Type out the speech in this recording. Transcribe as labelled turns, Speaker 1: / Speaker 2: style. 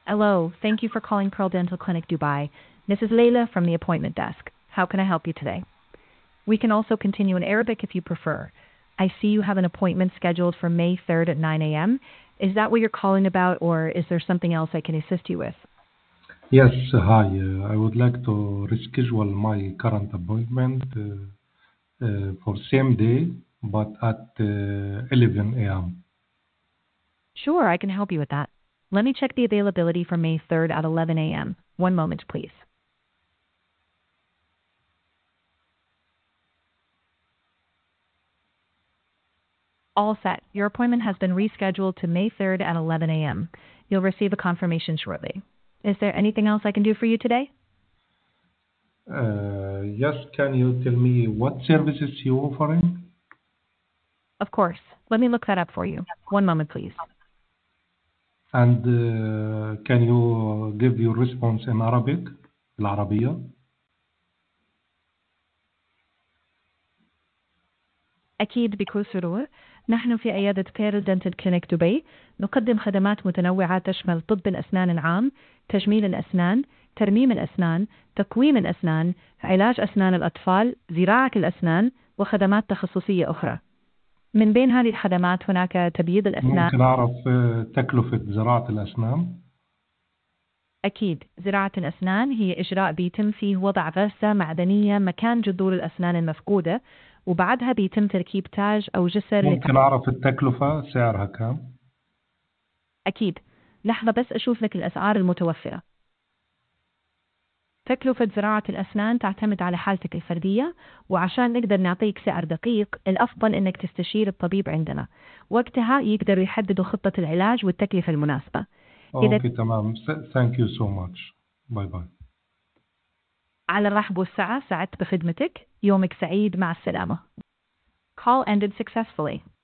Speaker 1: Hello, thank you for calling Pearl Dental Clinic Dubai. This is Layla from the appointment desk. How can I help you today? We can also continue in Arabic if you prefer. I see you have an appointment scheduled for May 3rd at 9 a.m. Is that what you're calling about, or is there something else I can assist you with?
Speaker 2: Yes, hi. I would like to reschedule my current appointment for same day, but at 11 a.m.
Speaker 1: Sure, I can help you with that. Let me check the availability for May 3rd at 11 a.m. One moment, please. All set. Your appointment has been rescheduled to May 3rd at 11 a.m. You'll receive a confirmation shortly. Is there anything else I can do for you today?
Speaker 2: Yes, can you tell me what services you offering?
Speaker 1: Of course. Let me look that up for you. One moment, please.
Speaker 2: And can you give your response in Arabic, العربية?
Speaker 1: أكيد بكل سرور. نحن في عيادة بيرل دنتال كلينيك دبي نقدم خدمات متنوعة تشمل طب الأسنان العام، تجميل الأسنان، ترميم الأسنان، تقويم الأسنان، علاج أسنان الأطفال، زراعة الأسنان، وخدمات تخصصية أخرى. من بين هذه الخدمات هناك تبييض الأسنان.
Speaker 2: ممكن أعرف تكلفة زراعة الأسنان؟
Speaker 1: أكيد. زراعة الأسنان هي إجراء بيتم فيه وضع غرزة معدنية مكان جذور الأسنان المفقودة، وبعدها بيتم تركيب تاج أو جسر.
Speaker 2: ممكن أعرف التكلفة سعرها كام؟
Speaker 1: أكيد. لحظة بس أشوف لك الأسعار المتوفرة. تكلفة زراعة الأسنان تعتمد على حالتك الفردية، وعشان نقدر نعطيك سعر دقيق الأفضل إنك تستشير الطبيب عندنا. وقتها يقدروا يحددوا خطة العلاج والتكلفة المناسبة.
Speaker 2: أوكي تمام. Thank you so much. باي باي.
Speaker 1: على الرحب والسعة، سعدت بخدمتك. يومك سعيد، مع السلامة. Call ended successfully.